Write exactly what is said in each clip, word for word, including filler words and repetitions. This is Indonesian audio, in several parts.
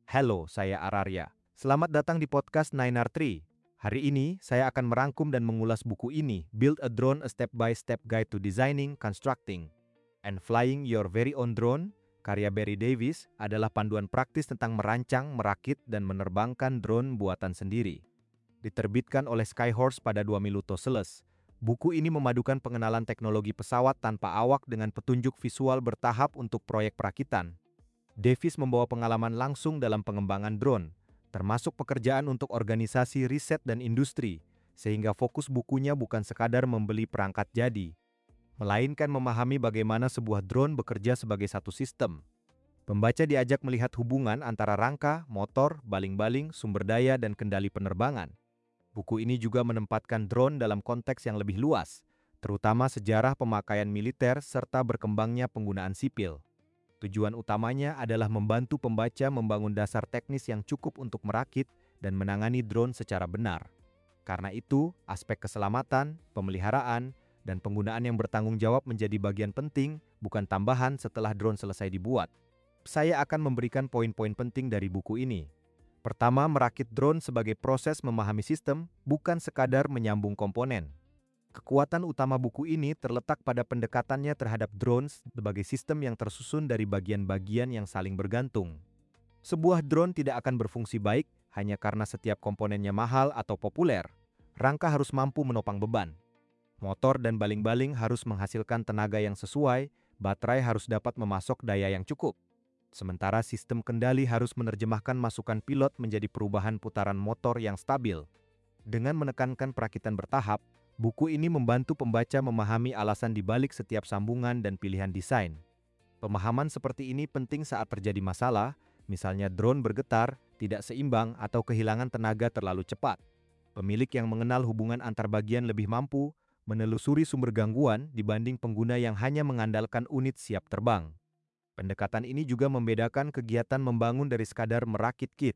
Halo, saya Ararya. Selamat datang di podcast Nine R Tree. Hari ini, saya akan merangkum dan mengulas buku ini, Build a Drone, A Step-by-Step Guide to Designing, Constructing, and Flying Your Very Own Drone, karya Barry Davis, adalah panduan praktis tentang merancang, merakit, dan menerbangkan drone buatan sendiri. Diterbitkan oleh Skyhorse pada dua Mei Seles, buku ini memadukan pengenalan teknologi pesawat tanpa awak dengan petunjuk visual bertahap untuk proyek perakitan. Davis membawa pengalaman langsung dalam pengembangan drone, termasuk pekerjaan untuk organisasi riset dan industri, sehingga fokus bukunya bukan sekadar membeli perangkat jadi, melainkan memahami bagaimana sebuah drone bekerja sebagai satu sistem. Pembaca diajak melihat hubungan antara rangka, motor, baling-baling, sumber daya, dan kendali penerbangan. Buku ini juga menempatkan drone dalam konteks yang lebih luas, terutama sejarah pemakaian militer serta berkembangnya penggunaan sipil. Tujuan utamanya adalah membantu pembaca membangun dasar teknis yang cukup untuk merakit dan menangani drone secara benar. Karena itu, aspek keselamatan, pemeliharaan, dan penggunaan yang bertanggung jawab menjadi bagian penting, bukan tambahan setelah drone selesai dibuat. Saya akan memberikan poin-poin penting dari buku ini. Pertama, merakit drone sebagai proses memahami sistem, bukan sekadar menyambung komponen. Kekuatan utama buku ini terletak pada pendekatannya terhadap drones sebagai sistem yang tersusun dari bagian-bagian yang saling bergantung. Sebuah drone tidak akan berfungsi baik hanya karena setiap komponennya mahal atau populer. Rangka harus mampu menopang beban. Motor dan baling-baling harus menghasilkan tenaga yang sesuai, baterai harus dapat memasok daya yang cukup. Sementara sistem kendali harus menerjemahkan masukan pilot menjadi perubahan putaran motor yang stabil. Dengan menekankan perakitan bertahap, buku ini membantu pembaca memahami alasan dibalik setiap sambungan dan pilihan desain. Pemahaman seperti ini penting saat terjadi masalah, misalnya drone bergetar, tidak seimbang, atau kehilangan tenaga terlalu cepat. Pemilik yang mengenal hubungan antar bagian lebih mampu menelusuri sumber gangguan dibanding pengguna yang hanya mengandalkan unit siap terbang. Pendekatan ini juga membedakan kegiatan membangun dari sekadar merakit kit.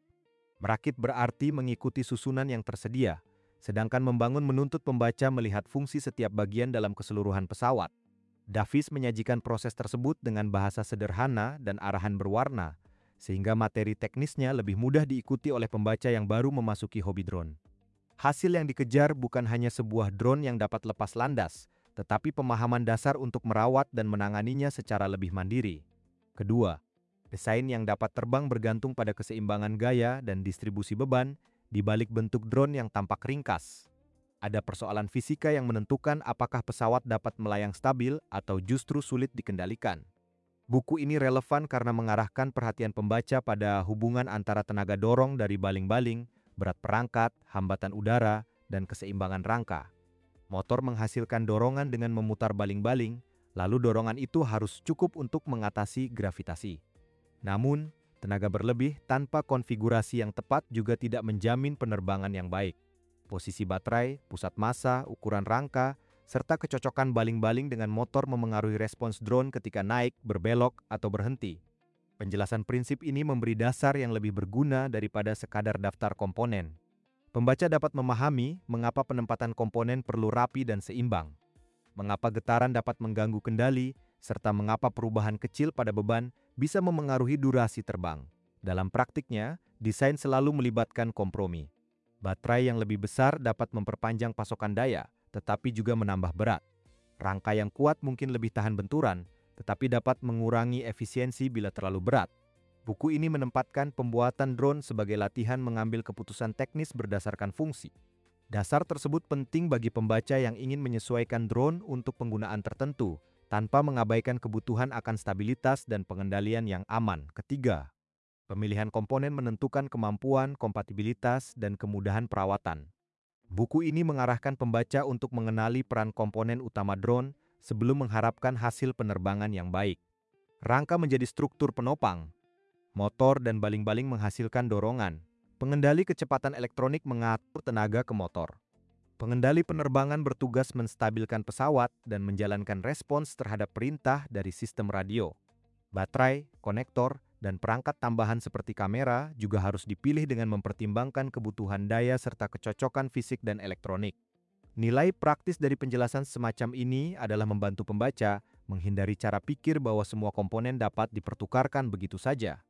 Merakit berarti mengikuti susunan yang tersedia, sedangkan membangun menuntut pembaca melihat fungsi setiap bagian dalam keseluruhan pesawat. Davis menyajikan proses tersebut dengan bahasa sederhana dan arahan berwarna, sehingga materi teknisnya lebih mudah diikuti oleh pembaca yang baru memasuki hobi drone. Hasil yang dikejar bukan hanya sebuah drone yang dapat lepas landas, tetapi pemahaman dasar untuk merawat dan menanganinya secara lebih mandiri. Kedua, desain yang dapat terbang bergantung pada keseimbangan gaya dan distribusi beban di balik bentuk drone yang tampak ringkas. Ada persoalan fisika yang menentukan apakah pesawat dapat melayang stabil atau justru sulit dikendalikan. Buku ini relevan karena mengarahkan perhatian pembaca pada hubungan antara tenaga dorong dari baling-baling, berat perangkat, hambatan udara, dan keseimbangan rangka. Motor menghasilkan dorongan dengan memutar baling-baling, lalu dorongan itu harus cukup untuk mengatasi gravitasi. Namun, tenaga berlebih tanpa konfigurasi yang tepat juga tidak menjamin penerbangan yang baik. Posisi baterai, pusat massa, ukuran rangka, serta kecocokan baling-baling dengan motor memengaruhi respons drone ketika naik, berbelok, atau berhenti. Penjelasan prinsip ini memberi dasar yang lebih berguna daripada sekadar daftar komponen. Pembaca dapat memahami mengapa penempatan komponen perlu rapi dan seimbang, mengapa getaran dapat mengganggu kendali, serta mengapa perubahan kecil pada beban bisa memengaruhi durasi terbang. Dalam praktiknya, desain selalu melibatkan kompromi. Baterai yang lebih besar dapat memperpanjang pasokan daya, tetapi juga menambah berat. Rangka yang kuat mungkin lebih tahan benturan, tetapi dapat mengurangi efisiensi bila terlalu berat. Buku ini menempatkan pembuatan drone sebagai latihan mengambil keputusan teknis berdasarkan fungsi. Dasar tersebut penting bagi pembaca yang ingin menyesuaikan drone untuk penggunaan tertentu, tanpa mengabaikan kebutuhan akan stabilitas dan pengendalian yang aman. Ketiga, pemilihan komponen menentukan kemampuan, kompatibilitas, dan kemudahan perawatan. Buku ini mengarahkan pembaca untuk mengenali peran komponen utama drone sebelum mengharapkan hasil penerbangan yang baik. Rangka menjadi struktur penopang. Motor dan baling-baling menghasilkan dorongan. Pengendali kecepatan elektronik mengatur tenaga ke motor. Pengendali penerbangan bertugas menstabilkan pesawat dan menjalankan respons terhadap perintah dari sistem radio. Baterai, konektor, dan perangkat tambahan seperti kamera juga harus dipilih dengan mempertimbangkan kebutuhan daya serta kecocokan fisik dan elektronik. Nilai praktis dari penjelasan semacam ini adalah membantu pembaca menghindari cara pikir bahwa semua komponen dapat dipertukarkan begitu saja.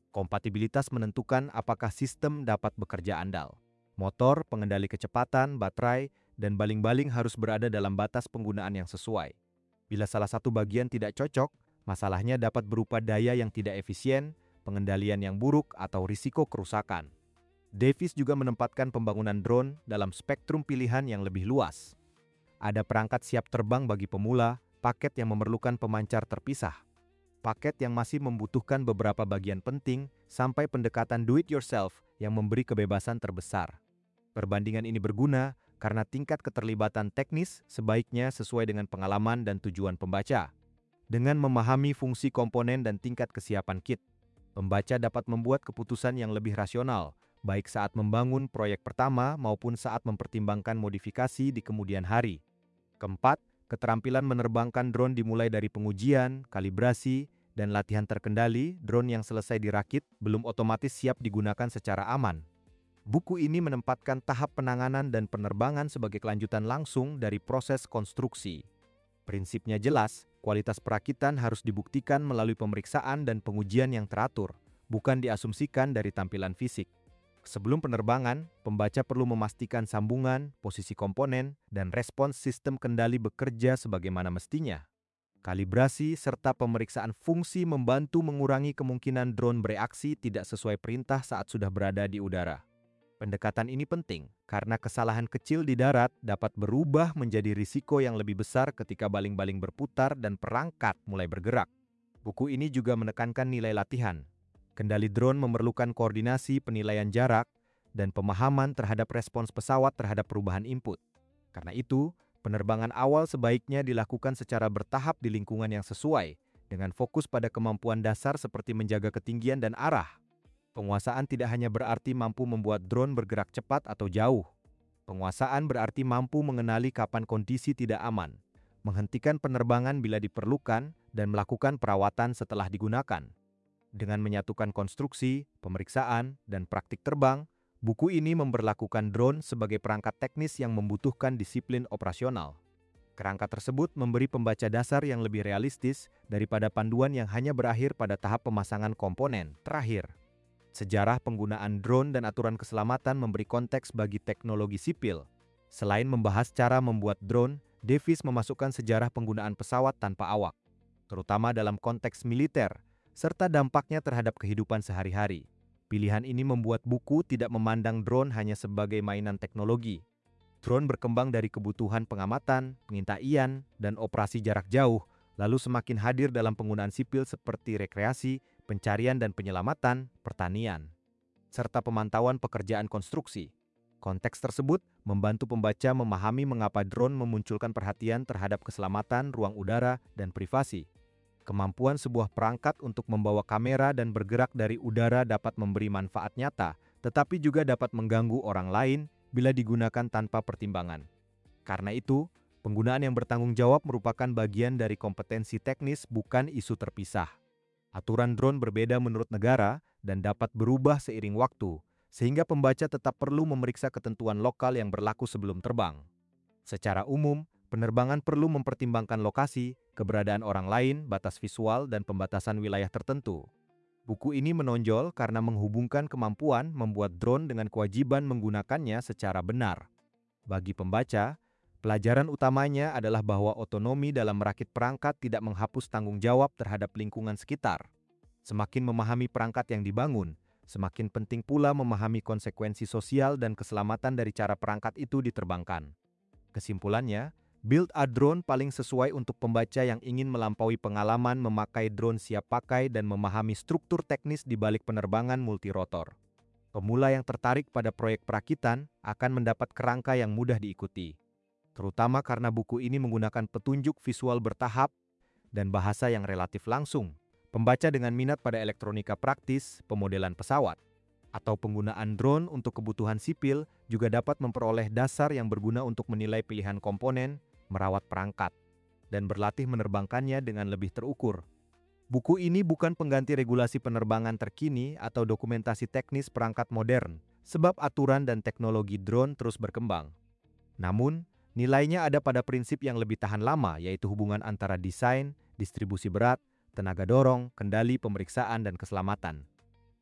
Kompatibilitas menentukan apakah sistem dapat bekerja andal. Motor, pengendali kecepatan, baterai, dan baling-baling harus berada dalam batas penggunaan yang sesuai. Bila salah satu bagian tidak cocok, masalahnya dapat berupa daya yang tidak efisien, pengendalian yang buruk, atau risiko kerusakan. Davis juga menempatkan pembangunan drone dalam spektrum pilihan yang lebih luas. Ada perangkat siap terbang bagi pemula, paket yang memerlukan pemancar terpisah, paket yang masih membutuhkan beberapa bagian penting, sampai pendekatan do-it-yourself yang memberi kebebasan terbesar. Perbandingan ini berguna karena tingkat keterlibatan teknis sebaiknya sesuai dengan pengalaman dan tujuan pembaca. Dengan memahami fungsi komponen dan tingkat kesiapan kit, pembaca dapat membuat keputusan yang lebih rasional, baik saat membangun proyek pertama maupun saat mempertimbangkan modifikasi di kemudian hari. Keempat, keterampilan menerbangkan drone dimulai dari pengujian, kalibrasi, dan latihan terkendali. Drone yang selesai dirakit belum otomatis siap digunakan secara aman. Buku ini menempatkan tahap penanganan dan penerbangan sebagai kelanjutan langsung dari proses konstruksi. Prinsipnya jelas, kualitas perakitan harus dibuktikan melalui pemeriksaan dan pengujian yang teratur, bukan diasumsikan dari tampilan fisik. Sebelum penerbangan, pembaca perlu memastikan sambungan, posisi komponen, dan respons sistem kendali bekerja sebagaimana mestinya. Kalibrasi serta pemeriksaan fungsi membantu mengurangi kemungkinan drone bereaksi tidak sesuai perintah saat sudah berada di udara. Pendekatan ini penting karena kesalahan kecil di darat dapat berubah menjadi risiko yang lebih besar ketika baling-baling berputar dan perangkat mulai bergerak. Buku ini juga menekankan nilai latihan. Kendali drone memerlukan koordinasi penilaian jarak dan pemahaman terhadap respons pesawat terhadap perubahan input. Karena itu, penerbangan awal sebaiknya dilakukan secara bertahap di lingkungan yang sesuai, dengan fokus pada kemampuan dasar seperti menjaga ketinggian dan arah. Penguasaan tidak hanya berarti mampu membuat drone bergerak cepat atau jauh. Penguasaan berarti mampu mengenali kapan kondisi tidak aman, menghentikan penerbangan bila diperlukan, dan melakukan perawatan setelah digunakan. Dengan menyatukan konstruksi, pemeriksaan, dan praktik terbang, buku ini memberlakukan drone sebagai perangkat teknis yang membutuhkan disiplin operasional. Kerangka tersebut memberi pembaca dasar yang lebih realistis daripada panduan yang hanya berakhir pada tahap pemasangan komponen. Terakhir, sejarah penggunaan drone dan aturan keselamatan memberi konteks bagi teknologi sipil. Selain membahas cara membuat drone, Davis memasukkan sejarah penggunaan pesawat tanpa awak, terutama dalam konteks militer, serta dampaknya terhadap kehidupan sehari-hari. Pilihan ini membuat buku tidak memandang drone hanya sebagai mainan teknologi. Drone berkembang dari kebutuhan pengamatan, pengintaian, dan operasi jarak jauh, lalu semakin hadir dalam penggunaan sipil seperti rekreasi, pencarian dan penyelamatan, pertanian, serta pemantauan pekerjaan konstruksi. Konteks tersebut membantu pembaca memahami mengapa drone memunculkan perhatian terhadap keselamatan, ruang udara, dan privasi. Kemampuan sebuah perangkat untuk membawa kamera dan bergerak dari udara dapat memberi manfaat nyata, tetapi juga dapat mengganggu orang lain bila digunakan tanpa pertimbangan. Karena itu, penggunaan yang bertanggung jawab merupakan bagian dari kompetensi teknis, bukan isu terpisah. Aturan drone berbeda menurut negara dan dapat berubah seiring waktu, sehingga pembaca tetap perlu memeriksa ketentuan lokal yang berlaku sebelum terbang. Secara umum, penerbangan perlu mempertimbangkan lokasi, keberadaan orang lain, batas visual, dan pembatasan wilayah tertentu. Buku ini menonjol karena menghubungkan kemampuan membuat drone dengan kewajiban menggunakannya secara benar. Bagi pembaca, pelajaran utamanya adalah bahwa otonomi dalam merakit perangkat tidak menghapus tanggung jawab terhadap lingkungan sekitar. Semakin memahami perangkat yang dibangun, semakin penting pula memahami konsekuensi sosial dan keselamatan dari cara perangkat itu diterbangkan. Kesimpulannya, Build a Drone paling sesuai untuk pembaca yang ingin melampaui pengalaman memakai drone siap pakai dan memahami struktur teknis di balik penerbangan multirotor. Pemula yang tertarik pada proyek perakitan akan mendapat kerangka yang mudah diikuti, terutama karena buku ini menggunakan petunjuk visual bertahap dan bahasa yang relatif langsung. Pembaca dengan minat pada elektronika praktis, pemodelan pesawat, atau penggunaan drone untuk kebutuhan sipil juga dapat memperoleh dasar yang berguna untuk menilai pilihan komponen, merawat perangkat, dan berlatih menerbangkannya dengan lebih terukur. Buku ini bukan pengganti regulasi penerbangan terkini atau dokumentasi teknis perangkat modern, sebab aturan dan teknologi drone terus berkembang. Namun, nilainya ada pada prinsip yang lebih tahan lama, yaitu hubungan antara desain, distribusi berat, tenaga dorong, kendali, pemeriksaan, dan keselamatan.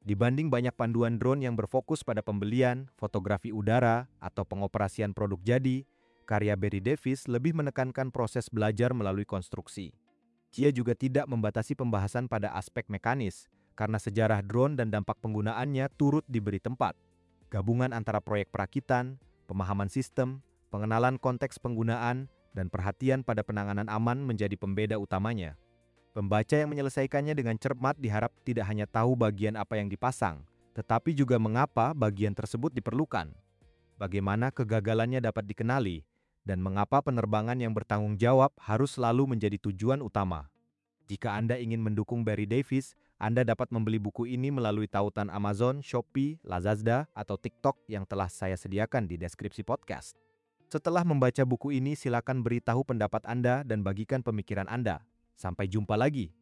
Dibanding banyak panduan drone yang berfokus pada pembelian, fotografi udara, atau pengoperasian produk jadi, karya Barry Davis lebih menekankan proses belajar melalui konstruksi. Dia juga tidak membatasi pembahasan pada aspek mekanis, karena sejarah drone dan dampak penggunaannya turut diberi tempat. Gabungan antara proyek perakitan, pemahaman sistem, pengenalan konteks penggunaan, dan perhatian pada penanganan aman menjadi pembeda utamanya. Pembaca yang menyelesaikannya dengan cermat diharap tidak hanya tahu bagian apa yang dipasang, tetapi juga mengapa bagian tersebut diperlukan, bagaimana kegagalannya dapat dikenali, dan mengapa penerbangan yang bertanggung jawab harus selalu menjadi tujuan utama. Jika Anda ingin mendukung Barry Davis, Anda dapat membeli buku ini melalui tautan Amazon, Shopee, Lazada, atau TikTok yang telah saya sediakan di deskripsi podcast. Setelah membaca buku ini, silakan beritahu pendapat Anda dan bagikan pemikiran Anda. Sampai jumpa lagi.